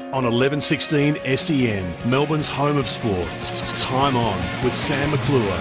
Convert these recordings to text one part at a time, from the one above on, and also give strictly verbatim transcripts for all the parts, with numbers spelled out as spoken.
on eleven sixteen S E N, Melbourne's home of sport. Time On with Sam McClure.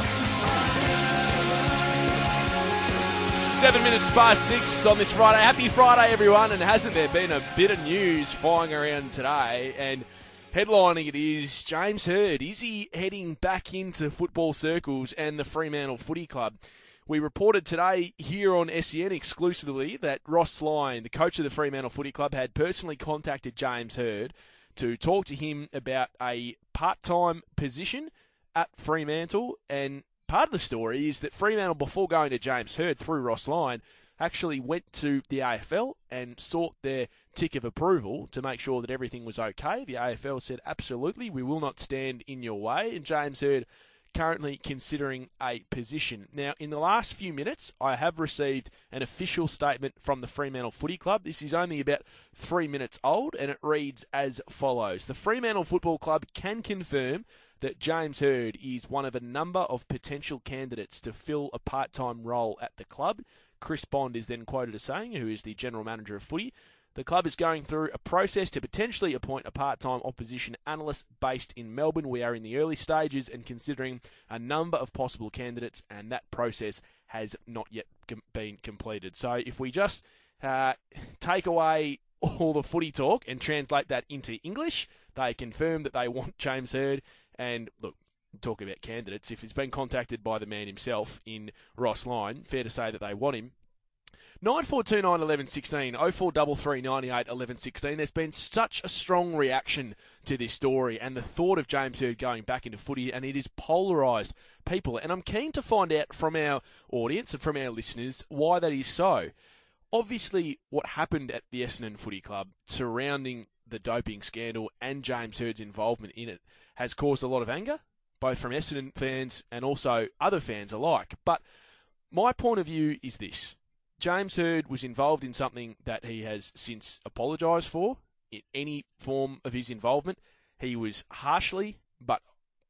Seven minutes past six on this Friday. Happy Friday, everyone. And hasn't there been a bit of news flying around today? And headlining it is James Hird. Is he heading back into football circles and the Fremantle Footy Club? We reported today here on S E N exclusively that Ross Lyon, the coach of the Fremantle Footy Club, had personally contacted James Hird to talk to him about a part-time position at Fremantle. And part of the story is that Fremantle, before going to James Hird through Ross Lyon, actually went to the A F L and sought their tick of approval to make sure that everything was okay. The A F L said, absolutely, we will not stand in your way. And James Hird currently considering a position. Now, in the last few minutes, I have received an official statement from the Fremantle Footy Club. This is only about three minutes old, and it reads as follows. The Fremantle Football Club can confirm that James Hird is one of a number of potential candidates to fill a part-time role at the club. Chris Bond is then quoted as saying, who is the general manager of footy, the club is going through a process to potentially appoint a part-time opposition analyst based in Melbourne. We are in the early stages and considering a number of possible candidates, and that process has not yet com- been completed. So if we just uh, take away all the footy talk and translate that into English, they confirm that they want James Hird. And look, talk about candidates. If he's been contacted by the man himself in Ross Lyon, fair to say that they want him. nine four two nine one one one six oh four three three nine eight one one one six. There's been such a strong reaction to this story and the thought of James Hird going back into footy, and it has polarised people. And I'm keen to find out from our audience and from our listeners why that is so. Obviously, what happened at the Essendon Footy Club surrounding the doping scandal and James Hird's involvement in it has caused a lot of anger, both from Essendon fans and also other fans alike. But my point of view is this. James Hird was involved in something that he has since apologised for in any form of his involvement. He was harshly, but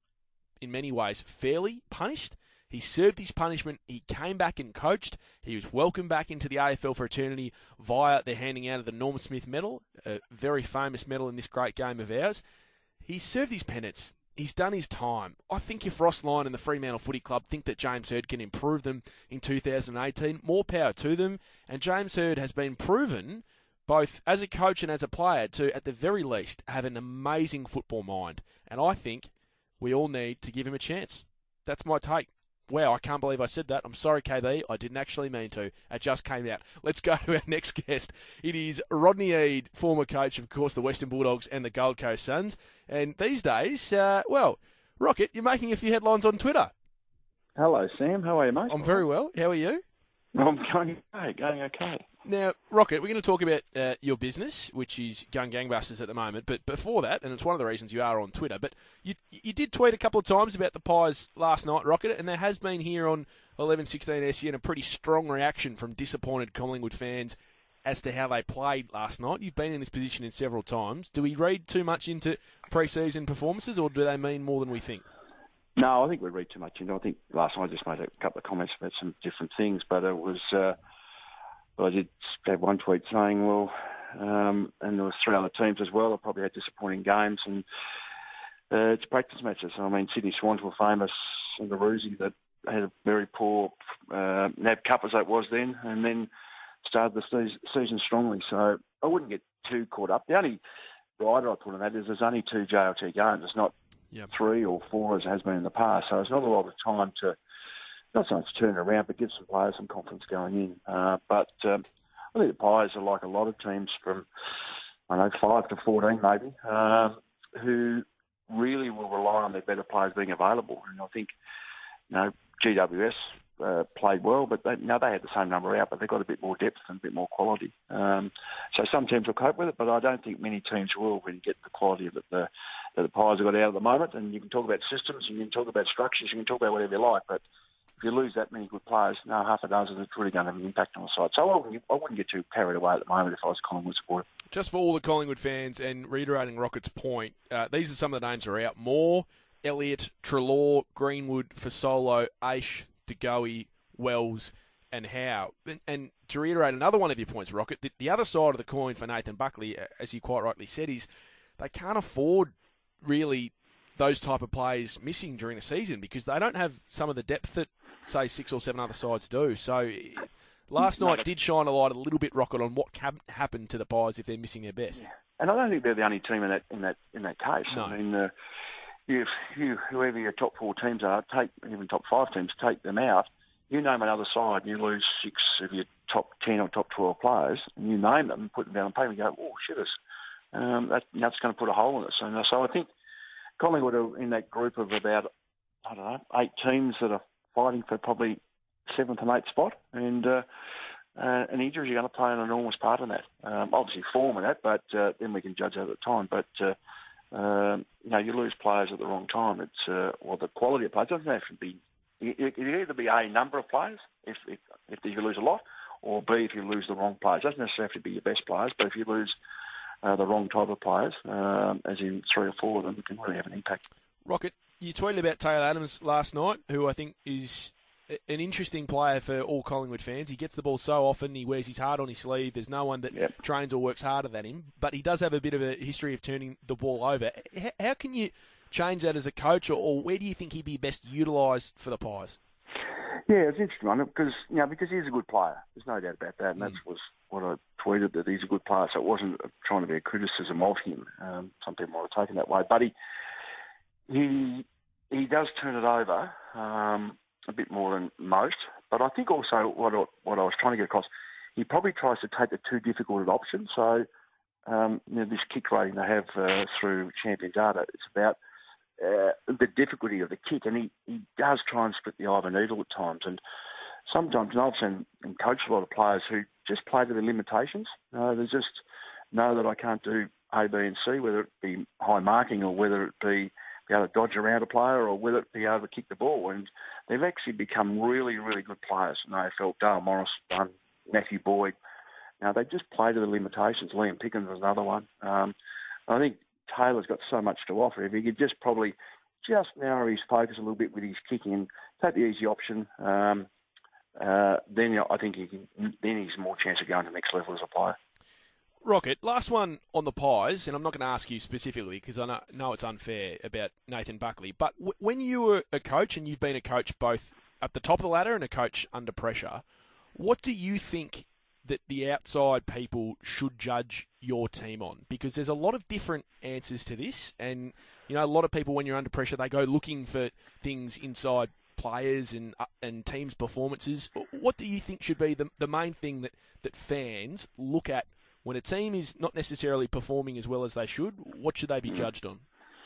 in many ways fairly punished. He served his punishment. He came back and coached. He was welcomed back into the A F L fraternity via the handing out of the Norman Smith medal, a very famous medal in this great game of ours. He served his penance. He's done his time. I think if Ross Lyon and the Fremantle Footy Club think that James Hird can improve them in two thousand eighteen, more power to them. And James Hird has been proven, both as a coach and as a player, to, at the very least, have an amazing football mind. And I think we all need to give him a chance. That's my take. Wow, I can't believe I said that. I'm sorry, K B. I didn't actually mean to. It just came out. Let's go to our next guest. It is Rodney Eade, former coach, of course, the Western Bulldogs and the Gold Coast Suns. And these days, uh, well, Rocket, you're making a few headlines on Twitter. Hello, Sam. How are you, mate? I'm very well. How are you? I'm going okay, going okay. Now, Rocket, we're going to talk about uh, your business, which is going gangbusters at the moment. But before that, and it's one of the reasons you are on Twitter, but you you did tweet a couple of times about the Pies last night, Rocket, and there has been here on eleven sixteen S E N a pretty strong reaction from disappointed Collingwood fans as to how they played last night. You've been in this position in several times. Do we read too much into pre-season performances, or do they mean more than we think? No, I think we read too much into it. I think last night I just made a couple of comments about some different things, but it was... Uh, I did have one tweet saying, well, um, and there was three other teams as well that probably had disappointing games, and uh, it's practice matches. I mean, Sydney Swans were famous in the Roosie that had a very poor uh, N A B Cup as it was then, and then started the season, season strongly. So I wouldn't get too caught up. The only rider I put on that is there's only two J L T games. It's not yep. three or four as it has been in the past. So it's not a lot of time to... not so much turn around, but give some players some confidence going in. Uh, but um, I think the Pies are like a lot of teams from, I don't know, five to fourteen maybe, um, who really will rely on their better players being available. And I think, you know, G W S uh, played well, but they, now they had the same number out, but they've got a bit more depth and a bit more quality. Um, so some teams will cope with it, but I don't think many teams will when you get the quality that the, that the Pies have got out at the moment. And you can talk about systems, you can talk about structures, you can talk about whatever you like, but if you lose that many good players, no, half a dozen, it's really going to have an impact on the side. So I wouldn't, I wouldn't get too carried away at the moment if I was a Collingwood supporter. Just for all the Collingwood fans, and reiterating Rocket's point, uh, these are some of the names that are out. Moore, Elliott, Treloar, Greenwood, Fasolo, Aish, DeGoey, Wells, and Howe. And, and to reiterate another one of your points, Rocket, the, the other side of the coin for Nathan Buckley, as you quite rightly said, is they can't afford really those type of players missing during the season because they don't have some of the depth that, say, six or seven other sides do. So last night did shine a light a little bit, Rocket, on what can happen to the Pies if they're missing their best. Yeah. And I don't think they're the only team in that in that in that case. No. I mean, uh, if you whoever your top four teams are, take even top five teams, take them out. You name another side, and you lose six of your top ten or top twelve players, and you name them, and put them down on paper, and you go, oh shit, us. Um, that, that's going to put a hole in us. And so I think Collingwood are in that group of about I don't know eight teams that are fighting for probably seventh and eighth spot, and. Uh, Uh, and injuries are going to play an enormous part in that. Um, obviously, form in that, but uh, then we can judge that at the time. But uh, uh, you know, you lose players at the wrong time. It's uh, well, the quality of players doesn't have to be. It can either be a number of players if, if if you lose a lot, or B if you lose the wrong players. It doesn't necessarily have to be your best players, but if you lose uh, the wrong type of players, um, as in three or four of them, it can really have an impact. Rocket, you tweeted about Taylor Adams last night, who I think is an interesting player for all Collingwood fans. He gets the ball so often, he wears his heart on his sleeve. There's no one that yep. trains or works harder than him, but he does have a bit of a history of turning the ball over. How can you change that as a coach, or where do you think he'd be best utilised for the Pies? Yeah, it's an interesting one because you know because he's a good player. There's no doubt about that, and mm. that was what I tweeted, that he's a good player. So it wasn't trying to be a criticism of him. Um, some people might have taken that way, but he he he does turn it over. Um, a bit more than most, but I think also what I, what I was trying to get across, he probably tries to take the too difficult option. So, um, you know, this kick rating they have uh, through Champion Data, it's about uh, the difficulty of the kick, and he, he does try and split the eye of a needle at times. And sometimes, and I've seen and coached a lot of players who just play to their limitations. Uh, they just know that I can't do A, B, and C, whether it be high marking or whether it be be able to dodge around a player or whether it be able to kick the ball. And they've actually become really, really good players in A F L. Dale Morris, um, Matthew Boyd. Now, they just play to the limitations. Liam Pickens was another one. Um, I think Taylor's got so much to offer. If he could just probably just narrow his focus a little bit with his kicking and take the easy option, um, uh, then you know, I think he can, then he's more chance of going to the next level as a player. Rocket, last one on the Pies, and I'm not going to ask you specifically because I know, know it's unfair about Nathan Buckley, but w- when you were a coach, and you've been a coach both at the top of the ladder and a coach under pressure, what do you think that the outside people should judge your team on? Because there's a lot of different answers to this, and you know, a lot of people, when you're under pressure, they go looking for things inside players and uh, and teams' performances. What do you think should be the the main thing that, that fans look at when a team is not necessarily performing as well as they should? What should they be judged on?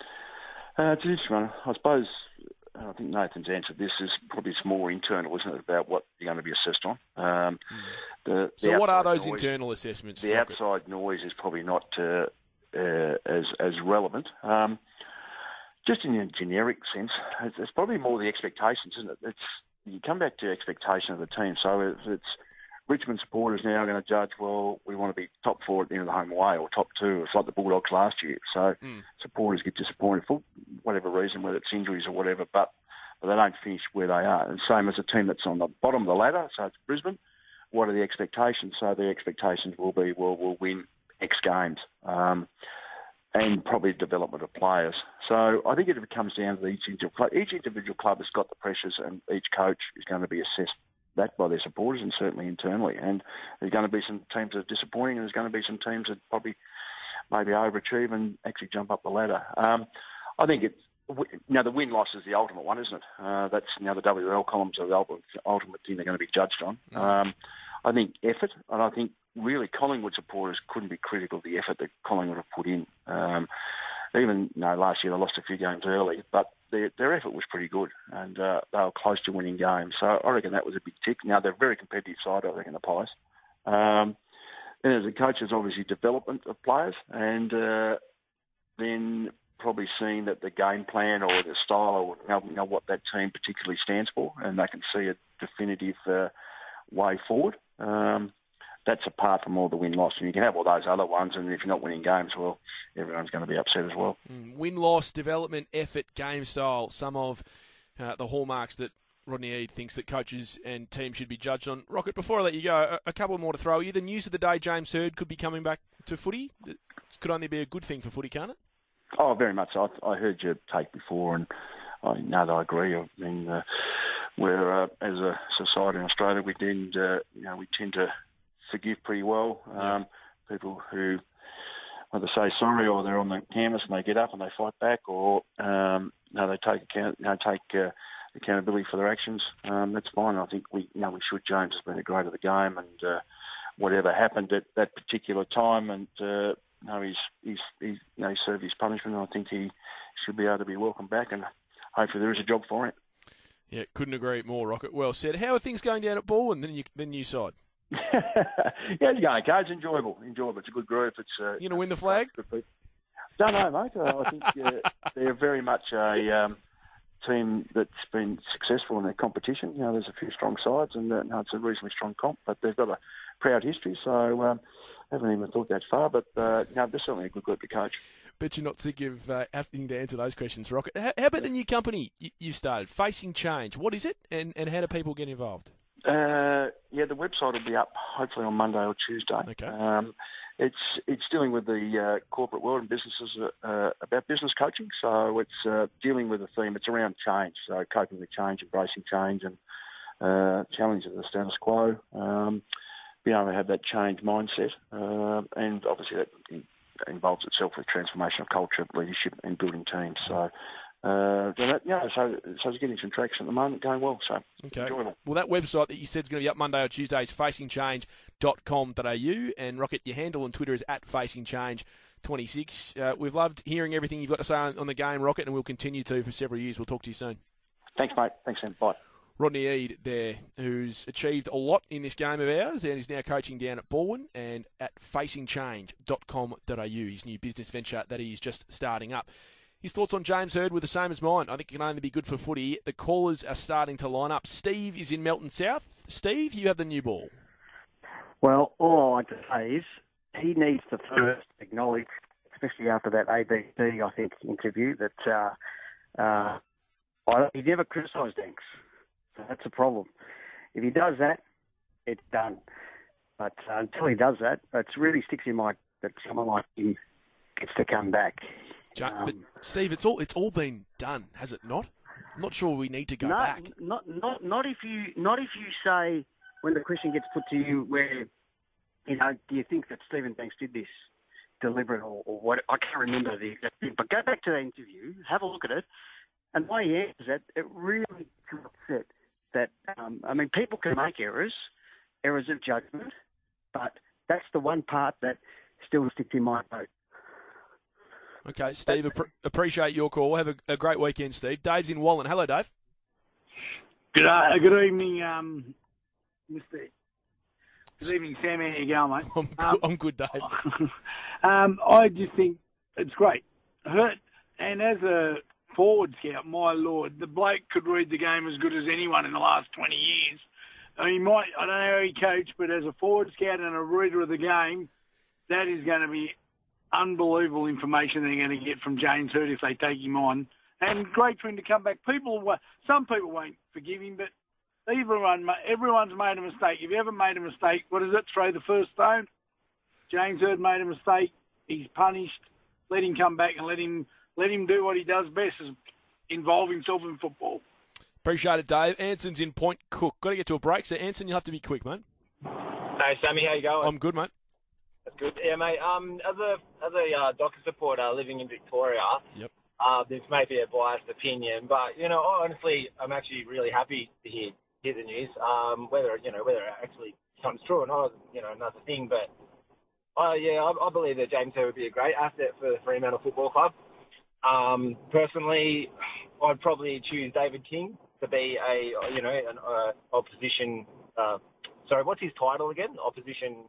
Uh, it's an interesting one. I suppose, I think Nathan's answered this, is probably it's more internal, isn't it, about what you're going to be assessed on. Um, the, so the what are those noise, internal assessments? The Rocket? outside noise is probably not uh, uh, as as relevant. Um, just in a generic sense, it's, it's probably more the expectations, isn't it? It's, you come back to expectation of the team. So if it's Richmond supporters now are going to judge, well, we want to be top four at the end of the home away or top two. It's like the Bulldogs last year. So mm. supporters get disappointed for whatever reason, whether it's injuries or whatever, but, but they don't finish where they are. And same as a team that's on the bottom of the ladder, so it's Brisbane. What are the expectations? So the expectations will be, well, we'll win X games um, and probably development of players. So I think it comes down to each individual club. Each individual club has got the pressures, and each coach is going to be assessed that by their supporters and certainly internally. And there's going to be some teams that are disappointing, and there's going to be some teams that probably maybe overachieve and actually jump up the ladder. Um, I think it's, you know, the win-loss is the ultimate one, isn't it? Uh, that's, you know, the W L columns are the ultimate, ultimate thing they're going to be judged on. Mm. Um, I think effort, and I think really Collingwood supporters couldn't be critical of the effort that Collingwood have put in. Um, even, you know, last year they lost a few games early, but their, their effort was pretty good, and uh, they were close to winning games. So I reckon that was a big tick. Now, they're a very competitive side, I reckon, the Pies. Um, then as a coach, there's obviously development of players, and uh, then probably seeing that the game plan or the style or you know, you know, what that team particularly stands for, and they can see a definitive uh, way forward. Um, that's apart from all the win-loss. And you can have all those other ones, and if you're not winning games, well, everyone's going to be upset as well. Mm, win-loss, development, effort, game style, some of uh, the hallmarks that Rodney Eade thinks that coaches and teams should be judged on. Rocket, before I let you go, a, a couple more to throw you. The news of the day, James Hird could be coming back to footy. could only be a good thing for footy, can't it? Oh, very much. I, I heard your take before, and I know that I agree. I mean, uh, we're uh, as a society in Australia, we tend, uh, you know, we tend to forgive pretty well. Yeah. Um, people who either say sorry or they're on the canvas and they get up and they fight back, or um, no, they take account, you know, take uh, accountability for their actions. Um, that's fine. I think we, you know, we should. James has been a great of the game, and uh, whatever happened at that particular time, and uh, no, he's he's he's you know, he served his punishment. And I think he should be able to be welcomed back, and hopefully there is a job for him. Yeah, couldn't agree more, Rocket. Well said. How are things going down at Baldwin, the new, the new side? Yeah, it's going okay. It's enjoyable. Enjoyable. It's a good group. It's uh, You going to win the flag? Don't know, mate. Uh, I think uh, they're very much a um, team that's been successful in their competition. You know, there's a few strong sides, and uh, no, it's a reasonably strong comp, but they've got a proud history, so um, haven't even thought that far. But uh, no, they're certainly a good group to coach. Bet you're not sick of uh, having to answer those questions, Rocket. How, how about the new company you, you started, Facing Change? What is it, and, and how do people get involved? Uh, yeah, the website will be up hopefully on Monday or Tuesday. Okay. Um, it's it's dealing with the uh, corporate world and businesses uh, about business coaching. So it's uh, dealing with a theme. It's around change. So coping with change, embracing change, and uh, challenging the status quo. Um, being able to have that change mindset, uh, and obviously that involves itself with transformation of culture, leadership, and building teams. So. Uh, yeah, so, so it's getting some traction at the moment, going well, so okay. Enjoyable. Well, that website that you said is going to be up Monday or Tuesday is facing change dot com dot a u, and Rocket, your handle on Twitter is at facing change twenty-six. Uh, we've loved hearing everything you've got to say on, on the game, Rocket, and we'll continue to for several years. We'll talk to you soon. Thanks, mate. Thanks, Sam. Bye. Rodney Eade there, who's achieved a lot in this game of ours and is now coaching down at Baldwin and at facing change dot com dot a u, his new business venture that he's just starting up. His thoughts on James Hird were the same as mine. I think it can only be good for footy. The callers are starting to line up. Steve is in Melton South. Steve, you have the new ball. Well, all I like to say is he needs to first acknowledge, especially after that A B C, I think, interview, that uh, uh, I, he never criticised Danks. So that's a problem. If he does that, it's done. But uh, until he does that, it really sticks in my that someone like him gets to come back. Um, but Steve, it's all it's all been done, has it not? I'm not sure we need to go no, back. Not not not if you not if you say when the question gets put to you, where you know, do you think that Stephen Danks did this deliberate or, or what? I can't remember the exact thing, but go back to the interview, have a look at it, and why he answers it, it really got upset that um, I mean, people can make errors, errors of judgment, but that's the one part that still sticks in my boat. Okay, Steve, ap- appreciate your call. Have a, a great weekend, Steve. Dave's in Wallen. Hello, Dave. Good, uh, good evening, um, Mister Good evening, Sam. How you going, mate? I'm, um, I'm good, Dave. um, I just think it's great. Hurt, and as a forward scout, my lord, the bloke could read the game as good as anyone in the last twenty years. I mean, he might, I don't know how he coached, but as a forward scout and a reader of the game, that is going to be unbelievable information they're going to get from James Hird if they take him on. And great for him to come back. People, some people won't forgive him, but everyone, everyone's made a mistake. If you ever made a mistake, what is it? Throw the first stone. James Hird made a mistake. He's punished. Let him come back and let him let him do what he does best, is involve himself in football. Appreciate it, Dave. Anson's in Point Cook. Got to get to a break, so Anson, you'll have to be quick, mate. Hey, Sammy, how you going? I'm good, mate. That's good. Yeah, mate. Um, as a as a uh, Dockers supporter living in Victoria, yep. Uh, this may be a biased opinion, but you know, honestly, I'm actually really happy to hear hear the news. Um, whether you know whether it actually comes true or not, you know, another thing. But uh, yeah, I, I believe that James Hird would be a great asset for the Fremantle Football Club. Um, personally, I'd probably choose David King to be a you know an uh, opposition. Uh, sorry, what's his title again? Opposition.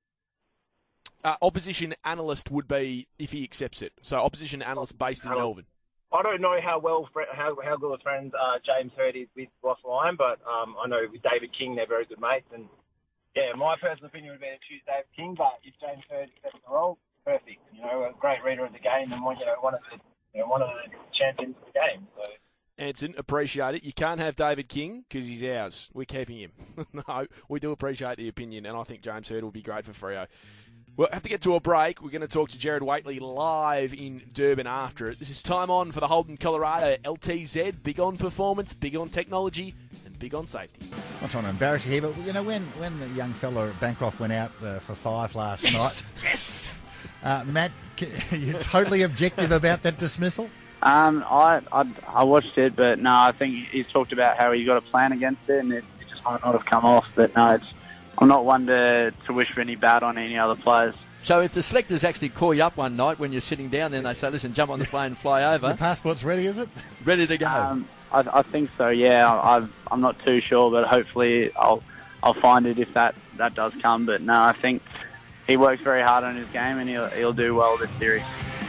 Uh, opposition analyst would be if he accepts it. So opposition analyst based in Melbourne. I don't know how well how how good of friends uh, James Hird is with Ross Lyon, but um, I know with David King they're very good mates. And yeah, my personal opinion would be to choose David King. But if James Hird accepts the role, perfect. You know, a great reader of the game and one you know one of the you know, one of the champions of the game. So. Anson, appreciate it. You can't have David King because he's ours. We're keeping him. No, we do appreciate the opinion, and I think James Hird will be great for Freo. We'll have to get to a break. We're going to talk to Jared Waitley live in Durban after it. This is Time On for the Holden Colorado L T Z. Big on performance, big on technology, and big on safety. I'm not trying to embarrass you here, but you know when, when the young fella at Bancroft went out uh, for five last Yes, night, yes. uh, Matt, you're totally objective about that dismissal? Um, I, I I watched it, but no, I think he's talked about how he got a plan against it, and it, it just might not have come off. But no, it's I'm not one to, to wish for any bad on any other players. So if the selectors actually call you up one night when you're sitting down, then they say, listen, jump on the plane and fly over. Your passport's ready, is it? Ready to go. Um, I, I think so. Yeah, I, I'm not too sure, but hopefully I'll I'll find it if that, that does come. But no, I think he works very hard on his game, and he'll he'll do well this series.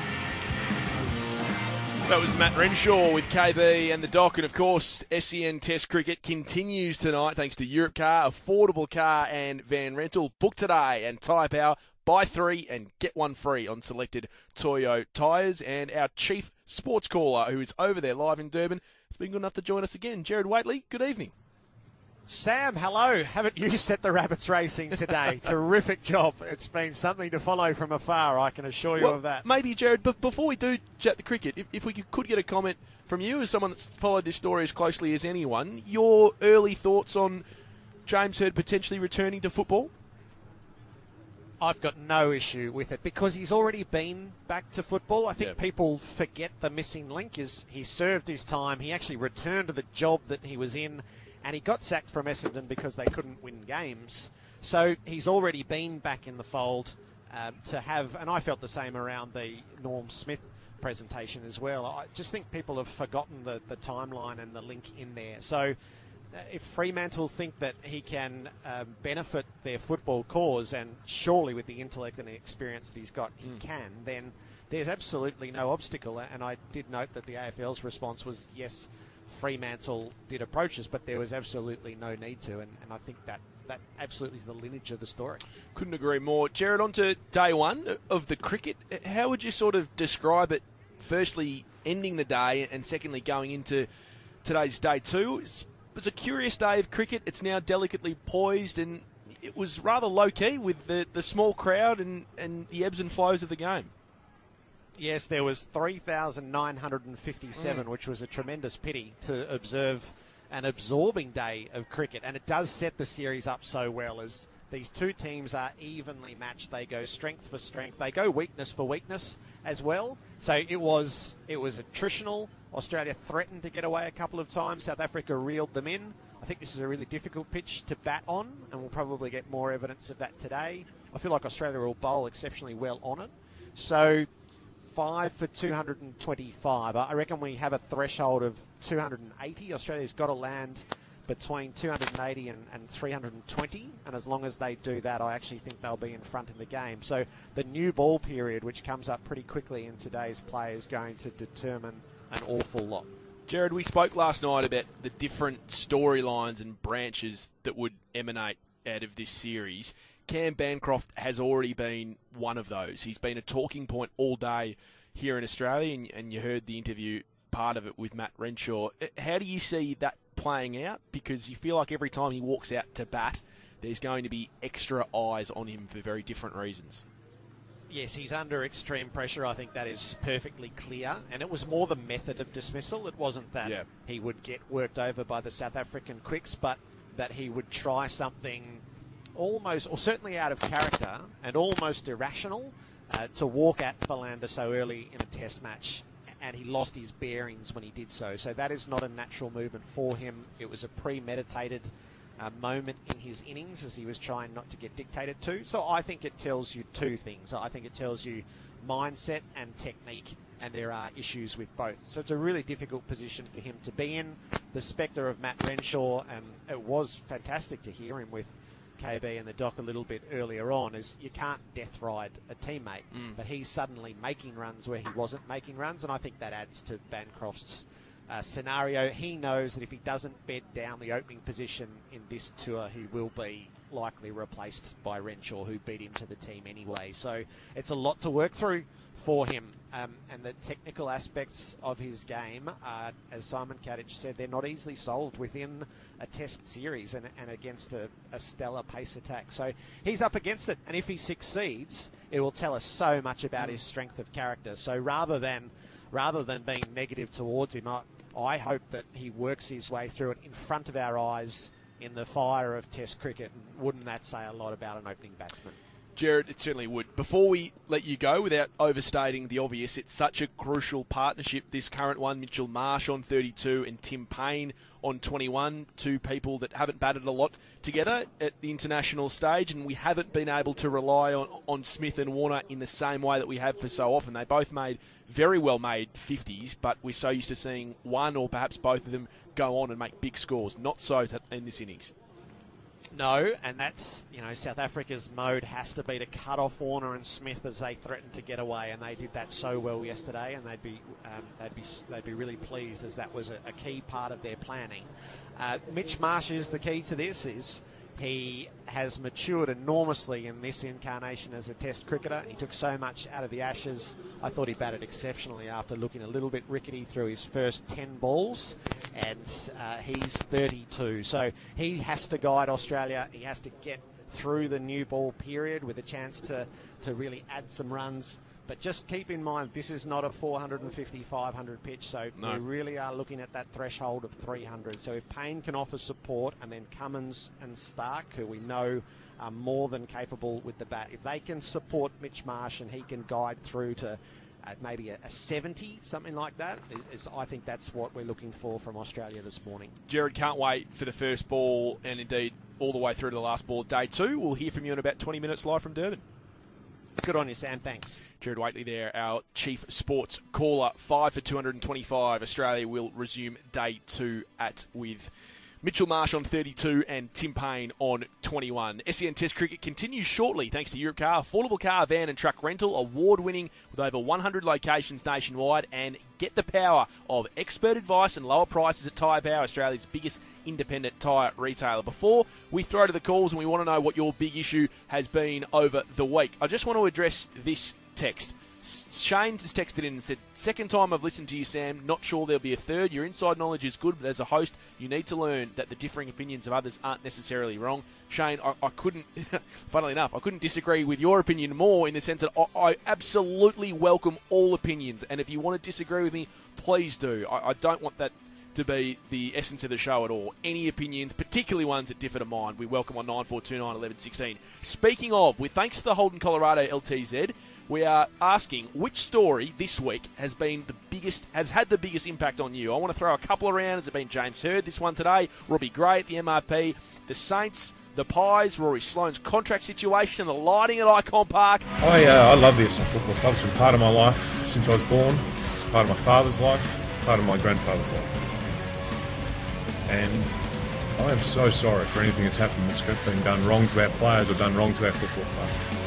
That was Matt Renshaw with K B and the Doc. And, of course, S E N Test Cricket continues tonight thanks to Europe Car, Affordable Car and Van Rental. Book today and Tyre Power. Buy three and get one free on selected Toyo tyres. And our chief sports caller, who is over there live in Durban, has been good enough to join us again. Jared Waitley, good evening. Sam, hello. Haven't you set the rabbits racing today? Terrific job. It's been something to follow from afar, I can assure you well, of that. Maybe, Jared, but before we do chat the cricket, if, if we could, could get a comment from you as someone that's followed this story as closely as anyone, your early thoughts on James Hird potentially returning to football? I've got no issue with it because he's already been back to football. I think yeah. people forget the missing link is he served his time. He actually returned to the job that he was in, and he got sacked from Essendon because they couldn't win games. So he's already been back in the fold um, to have, and I felt the same around the Norm Smith presentation as well. I just think people have forgotten the, the timeline and the link in there. So uh, if Fremantle think that he can um, benefit their football cause, and surely with the intellect and the experience that he's got, he mm. can, then there's absolutely no obstacle. And I did note that the A F L's response was, yes, Fremantle did approach us, but there was absolutely no need to, and, and I think that that absolutely is the lineage of the story. Couldn't agree more. Jared, on to day one of the cricket. How would you sort of describe it, firstly, ending the day, and secondly, going into today's day two? It was a curious day of cricket. It's now delicately poised, and it was rather low-key with the, the small crowd and, and the ebbs and flows of the game. Yes, there was three thousand nine hundred fifty-seven, mm. which was a tremendous pity to observe an absorbing day of cricket. And it does set the series up so well as these two teams are evenly matched. They go strength for strength. They go weakness for weakness as well. So it was it was attritional. Australia threatened to get away a couple of times. South Africa reeled them in. I think this is a really difficult pitch to bat on, and we'll probably get more evidence of that today. I feel like Australia will bowl exceptionally well on it. So five for two hundred twenty-five. I reckon we have a threshold of two hundred eighty. Australia's got to land between two hundred eighty and, and three hundred twenty, and as long as they do that, I actually think they'll be in front in the game. So the new ball period, which comes up pretty quickly in today's play, is going to determine an awful lot. Jared, we spoke last night about the different storylines and branches that would emanate out of this series. Cam Bancroft has already been one of those. He's been a talking point all day here in Australia, and, and you heard the interview, part of it, with Matt Renshaw. How do you see that playing out? Because you feel like every time he walks out to bat, there's going to be extra eyes on him for very different reasons. Yes, he's under extreme pressure. I think that is perfectly clear. And it was more the method of dismissal. It wasn't that yeah. he would get worked over by the South African quicks, but that he would try something almost, or certainly out of character and almost irrational, uh, to walk at Philander so early in a test match, and he lost his bearings when he did so. So that is not a natural movement for him. It was a premeditated uh, moment in his innings as he was trying not to get dictated to. So I think it tells you two things. I think it tells you mindset and technique, and there are issues with both. So it's a really difficult position for him to be in. The spectre of Matt Renshaw, and it was fantastic to hear him with K B and the Doc a little bit earlier on, is you can't death ride a teammate, mm. but he's suddenly making runs where he wasn't making runs, and I think that adds to Bancroft's uh, scenario. He knows that if he doesn't bed down the opening position in this tour, he will be likely replaced by Renshaw, who beat him to the team anyway. So it's a lot to work through for him, um, and the technical aspects of his game, uh, as Simon Kadich said, they're not easily solved within a test series and, and against a, a stellar pace attack. So he's up against it, and if he succeeds, it will tell us so much about his strength of character. So rather than rather than being negative towards him, I, I hope that he works his way through it in front of our eyes in the fire of Test cricket. And wouldn't that say a lot about an opening batsman? Jared, it certainly would. Before we let you go, without overstating the obvious, it's such a crucial partnership, this current one. Mitchell Marsh on thirty-two and Tim Payne on twenty-one, two people that haven't batted a lot together at the international stage, and we haven't been able to rely on, on Smith and Warner in the same way that we have for so often. They both made very well-made fifties, but we're so used to seeing one or perhaps both of them go on and make big scores. Not so in this innings. No, and that's, you know, South Africa's mode has to be to cut off Warner and Smith as they threaten to get away, and they did that so well yesterday, and they'd be um, they'd be they'd be really pleased, as that was a, a key part of their planning. Uh, Mitch Marsh is the key to this. Is he has matured enormously in this incarnation as a Test cricketer. He took so much out of the Ashes. I thought he batted exceptionally after looking a little bit rickety through his first ten balls, and uh, he's thirty-two. So he has to guide Australia. He has to get through the new ball period with a chance to, to really add some runs. But just keep in mind, this is not a four fifty, five hundred pitch, so no. We really are looking at that threshold of three hundred. So if Payne can offer support, and then Cummins and Stark, who we know are more than capable with the bat, if they can support Mitch Marsh and he can guide through to uh, maybe a, a seventy, something like that, is, is, I think that's what we're looking for from Australia this morning. Jared, can't wait for the first ball, and indeed all the way through to the last ball of day two. We'll hear from you in about twenty minutes live from Durban. Good on you, Sam. Thanks. Jared Waitley there, our chief sports caller. Five for two hundred twenty-five. Australia will resume day two at with Mitchell Marsh on thirty-two and Tim Payne on twenty-one. S E N Test Cricket continues shortly thanks to Europcar, affordable car, van and truck rental, award-winning with over one hundred locations nationwide, and get the power of expert advice and lower prices at Tyre Power, Australia's biggest independent tyre retailer. Before we throw to the calls and we want to know what your big issue has been over the week, I just want to address this text. Shane has texted in and said, second time I've listened to you, Sam. Not sure there'll be a third. Your inside knowledge is good, but as a host, you need to learn that the differing opinions of others aren't necessarily wrong. Shane, I, I couldn't, funnily enough, I couldn't disagree with your opinion more in the sense that I, I absolutely welcome all opinions. And if you want to disagree with me, please do. I, I don't want that to be the essence of the show at all. Any opinions, particularly ones that differ to mine, we welcome on nine four two nine, eleven sixteen. Speaking of, with thanks to the Holden Colorado L T Z, we are asking which story this week has been the biggest, has had the biggest impact on you. I want to throw a couple around. Has it been James Hird, this one today, Robbie Gray at the M R P, the Saints, the Pies, Rory Sloane's contract situation, the lighting at Icon Park? I, uh, I love the Essendon Football Club. It's been part of my life since I was born. It's part of my father's life, part of my grandfather's life. And I am so sorry for anything that's happened that's been done wrong to our players or done wrong to our football club.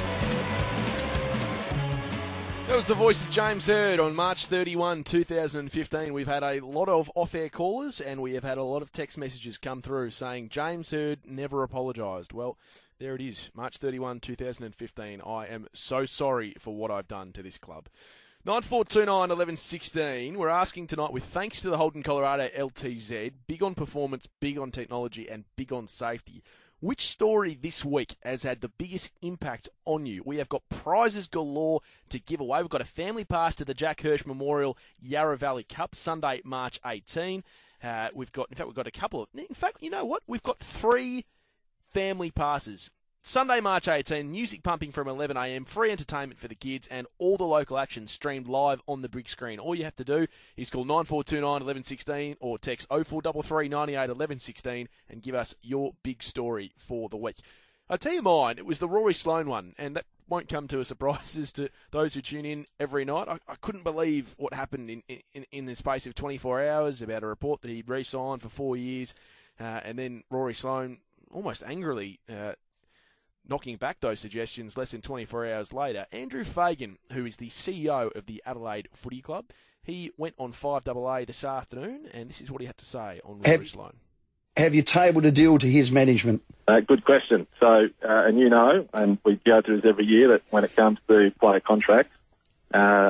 That was the voice of James Hird on March thirty-first, two thousand fifteen. We've had a lot of off-air callers and we have had a lot of text messages come through saying James Hird never apologised. Well, there it is, March thirty-first, two thousand fifteen. I am so sorry for what I've done to this club. nine four two nine, eleven sixteen. We're asking tonight, with thanks to the Holden Colorado L T Z, big on performance, big on technology, and big on safety, which story this week has had the biggest impact on you? We have got prizes galore to give away. We've got a family pass to the Jack Hirsch Memorial Yarra Valley Cup, Sunday, March eighteenth. Uh, we've got, in fact, we've got a couple of, in fact, you know what? We've got three family passes. Sunday, March eighteenth, music pumping from eleven a m, free entertainment for the kids, and all the local action streamed live on the big screen. All you have to do is call nine four two nine, eleven sixteen or text oh four three three, nine eight, eleven sixteen and give us your big story for the week. I'll tell you mine, it was the Rory Sloane one, and that won't come to a surprise as to those who tune in every night. I, I couldn't believe what happened in, in, in the space of twenty-four hours about a report that he'd re-signed for four years, uh, and then Rory Sloane almost angrily uh, knocking back those suggestions less than twenty-four hours later. Andrew Fagan, who is the C E O of the Adelaide Footy Club, he went on five A A this afternoon, and this is what he had to say on Rory Sloane. Have you tabled a deal to his management? Uh, good question. So, uh, and you know, and we go through this every year, that when it comes to player contracts, uh,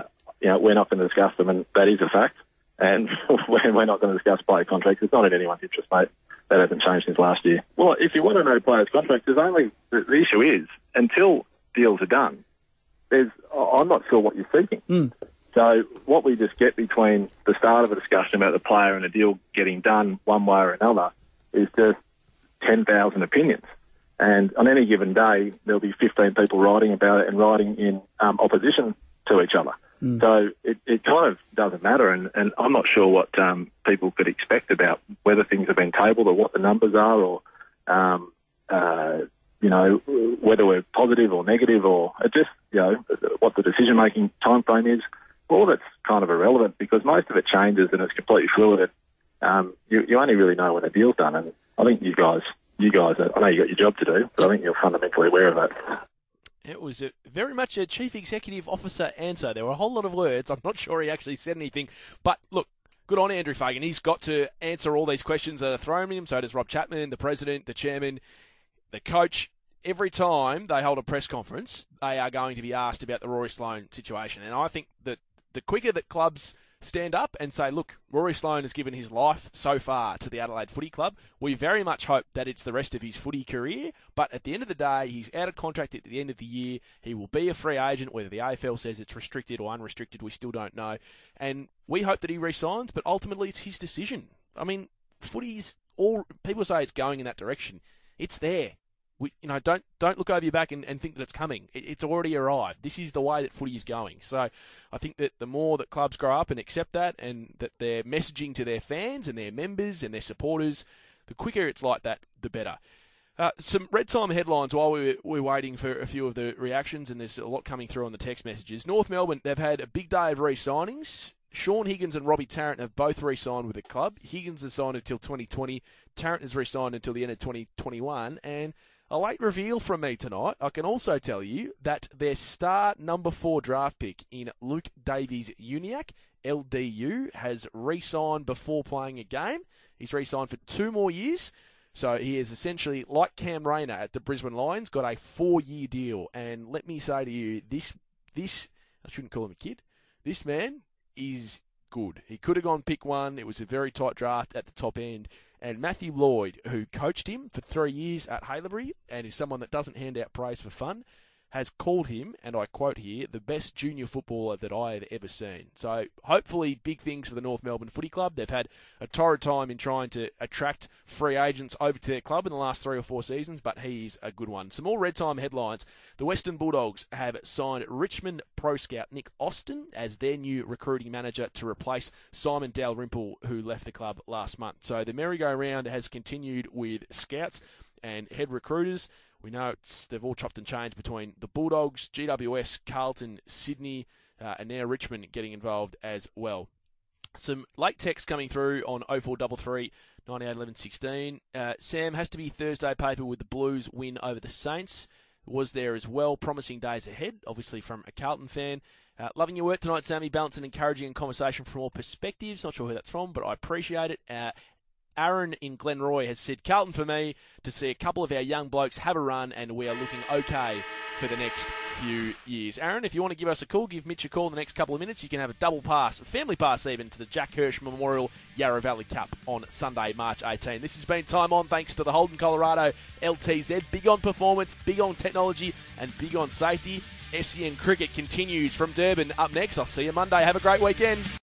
you know, we're not going to discuss them, and that is a fact. And we're not going to discuss player contracts. It's not in anyone's interest, mate. That hasn't changed since last year. Well, if you want to know players' contracts, there's only the, the issue is until deals are done, there's I'm not sure what you're seeking. Mm. So what we just get between the start of a discussion about the player and a deal getting done one way or another is just ten thousand opinions. And on any given day, there'll be fifteen people writing about it and writing in um, opposition to each other. Mm. So it, it kind of doesn't matter, and, and I'm not sure what um, people could expect about whether things have been tabled or what the numbers are, or um, uh, you know, whether we're positive or negative, or just, you know, what the decision-making time frame is. All that's kind of irrelevant because most of it changes and it's completely fluid. Um, you, you only really know when a deal's done, and I think you guys, you guys, I know you got your job to do, but I think you're fundamentally aware of that. It was a, very much a chief executive officer answer. There were a whole lot of words. I'm not sure he actually said anything. But look, good on Andrew Fagan. He's got to answer all these questions that are thrown at him. So does Rob Chapman, the president, the chairman, the coach. Every time they hold a press conference, they are going to be asked about the Rory Sloane situation. And I think that the quicker that clubs stand up and say, look, Rory Sloane has given his life so far to the Adelaide Footy Club. We very much hope that it's the rest of his footy career, but at the end of the day, he's out of contract at the end of the year. He will be a free agent, whether the A F L says it's restricted or unrestricted, we still don't know. And we hope that he re-signs, but ultimately it's his decision. I mean, footy's all, people say it's going in that direction. It's there. We, you know, don't don't look over your back and, and think that it's coming. It, it's already arrived. This is the way that footy is going. So I think that the more that clubs grow up and accept that, and that they're messaging to their fans and their members and their supporters, the quicker it's like that, the better. Uh, some Red Time headlines while we were, we were waiting for a few of the reactions, and there's a lot coming through on the text messages. North Melbourne, they've had a big day of re-signings. Sean Higgins and Robbie Tarrant have both re-signed with the club. Higgins has signed until twenty twenty. Tarrant has re-signed until the end of twenty twenty-one. And a late reveal from me tonight. I can also tell you that their star number four draft pick in Luke Davies-Uniacke, L D U, has re-signed before playing a game. He's re-signed for two more years. So he is essentially, like Cam Rayner at the Brisbane Lions, got a four-year deal. And let me say to you, this, this I shouldn't call him a kid, this man is good. He could have gone pick one. It was a very tight draft at the top end. And Matthew Lloyd, who coached him for three years at Haileybury and is someone that doesn't hand out praise for fun, has called him, and I quote here, the best junior footballer that I have ever seen. So hopefully big things for the North Melbourne Footy Club. They've had a torrid time in trying to attract free agents over to their club in the last three or four seasons, but he's a good one. Some more Red Time headlines. The Western Bulldogs have signed Richmond Pro Scout Nick Austin as their new recruiting manager to replace Simon Dalrymple, who left the club last month. So the merry-go-round has continued with scouts and head recruiters. We know it's, they've all chopped and changed between the Bulldogs, G W S, Carlton, Sydney, uh, and now Richmond getting involved as well. Some late text coming through on oh four three three, ninety-eight eleven sixteen. Uh, Sam, has to be Thursday paper with the Blues win over the Saints. Was there as well. Promising days ahead, obviously from a Carlton fan. Uh, loving your work tonight, Sammy. Balancing encouraging conversation from all perspectives. Not sure who that's from, but I appreciate it. Uh, Aaron in Glenroy has said, Carlton for me, to see a couple of our young blokes have a run, and we are looking okay for the next few years. Aaron, if you want to give us a call, give Mitch a call in the next couple of minutes. You can have a double pass, a family pass even, to the Jack Hirsch Memorial Yarra Valley Cup on Sunday, March eighteenth. This has been Time On, thanks to the Holden Colorado L T Z. Big on performance, big on technology, and big on safety. S E N Cricket continues from Durban. Up next, I'll see you Monday. Have a great weekend.